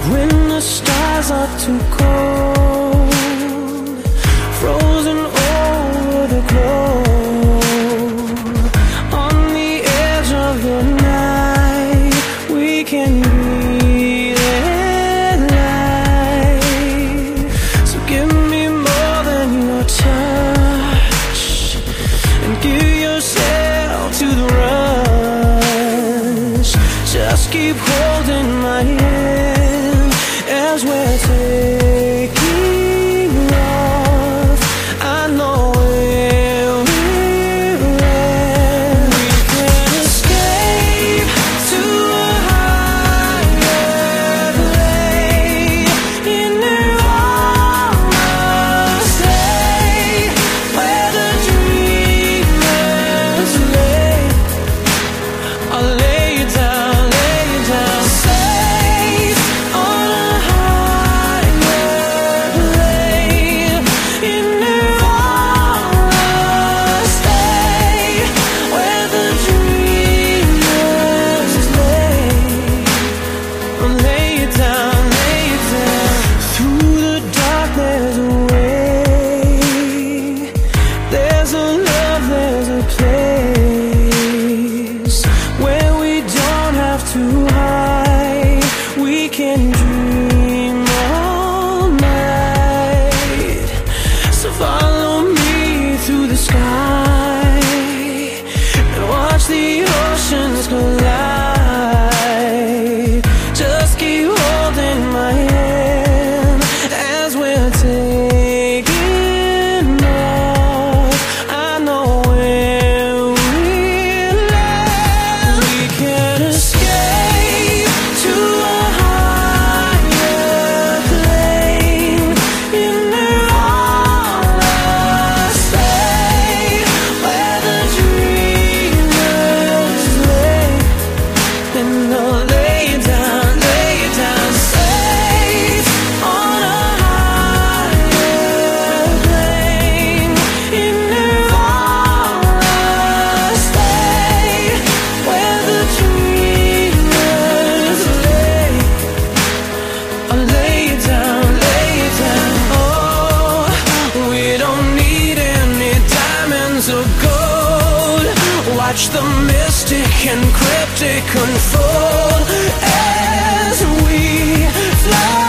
when the stars are too cold, frozen over the globe. On the edge of the night, we can breathe in light. So give me more than your touch, and give yourself to the rush. Just keep holding my hand as we're taking off. I know where we're at. We can escape to a higher plane. In our stay where the dreamers lay. I'll lay you down, safe on a higher plane. In our stay where the dreamers lay. I'll lay you down, through the dark there's a way. There's a love, there's a place where we don't have to hide. We can dream all night. So follow me through the sky and watch the oceans collide. Just keep holding my hand as we're taking off. I know where we'll land. We can escape to a higher plane. In our stay where the dreamers lay. And I'll lay you down, safe on a higher plane. In our stay where the dreamers lay. I'll lay you down, oh, we don't need any diamonds or gold. Watch the mystic and cryptic unfold as we fly.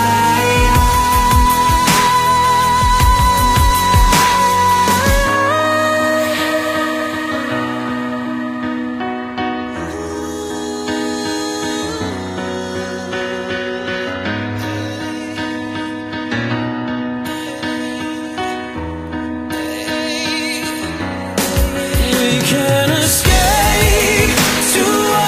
We can escape to a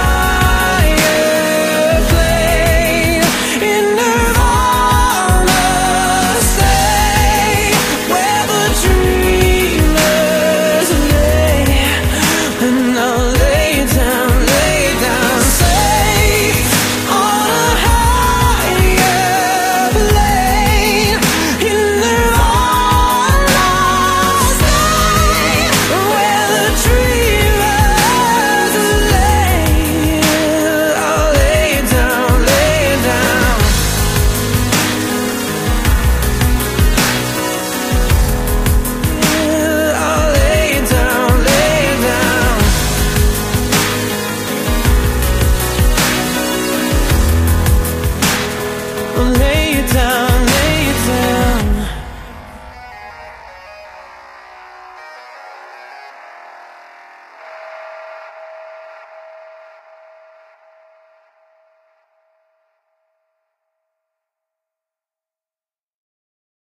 higher plane. In Nirvana stay where the dreamers lay. And I'll lay down, safe on a higher plane. In Nirvana stay where the dreamers lay. I'll lay down, I'll lay down, I'll lay down.